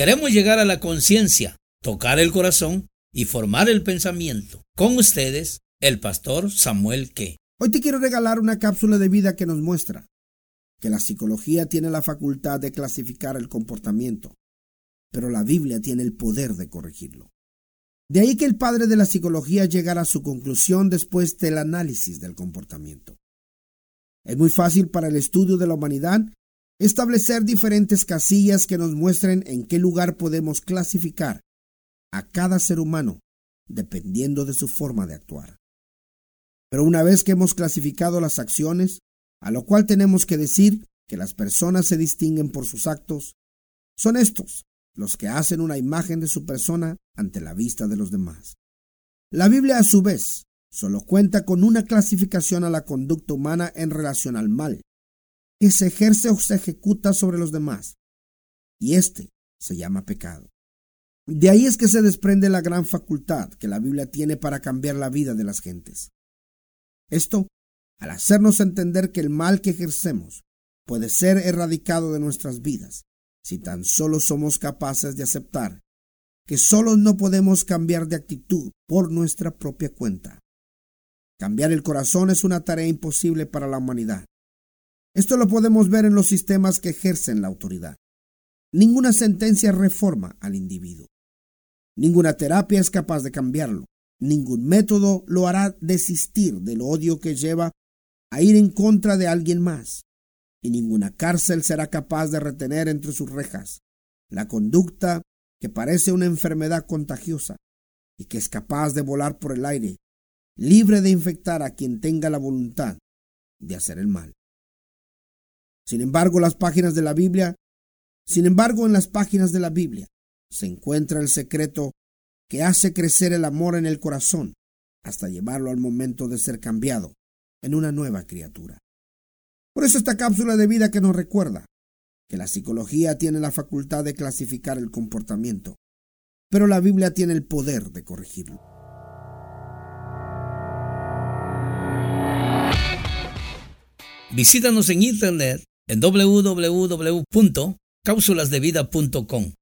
Queremos llegar a la conciencia, tocar el corazón y formar el pensamiento. Con ustedes, el pastor Samuel Ke. Hoy te quiero regalar una cápsula de vida que nos muestra que la psicología tiene la facultad de clasificar el comportamiento, pero la Biblia tiene el poder de corregirlo. De ahí que el padre de la psicología llegara a su conclusión después del análisis del comportamiento. Es muy fácil para el estudio de la humanidad establecer diferentes casillas que nos muestren en qué lugar podemos clasificar a cada ser humano dependiendo de su forma de actuar. Pero una vez que hemos clasificado las acciones, a lo cual tenemos que decir que las personas se distinguen por sus actos, son estos los que hacen una imagen de su persona ante la vista de los demás. La Biblia, a su vez, solo cuenta con una clasificación a la conducta humana en relación al mal, que se ejerce o se ejecuta sobre los demás, y este se llama pecado. De ahí es que se desprende la gran facultad que la Biblia tiene para cambiar la vida de las gentes. Esto, al hacernos entender que el mal que ejercemos puede ser erradicado de nuestras vidas, si tan solo somos capaces de aceptar que solos no podemos cambiar de actitud por nuestra propia cuenta. Cambiar el corazón es una tarea imposible para la humanidad. Esto lo podemos ver en los sistemas que ejercen la autoridad. Ninguna sentencia reforma al individuo. Ninguna terapia es capaz de cambiarlo. Ningún método lo hará desistir del odio que lleva a ir en contra de alguien más. Y ninguna cárcel será capaz de retener entre sus rejas la conducta que parece una enfermedad contagiosa y que es capaz de volar por el aire, libre de infectar a quien tenga la voluntad de hacer el mal. Sin embargo, en las páginas de la Biblia se encuentra el secreto que hace crecer el amor en el corazón hasta llevarlo al momento de ser cambiado en una nueva criatura. Por eso esta cápsula de vida que nos recuerda que la psicología tiene la facultad de clasificar el comportamiento, pero la Biblia tiene el poder de corregirlo. Visítanos en internet en www.cápsulasdevida.com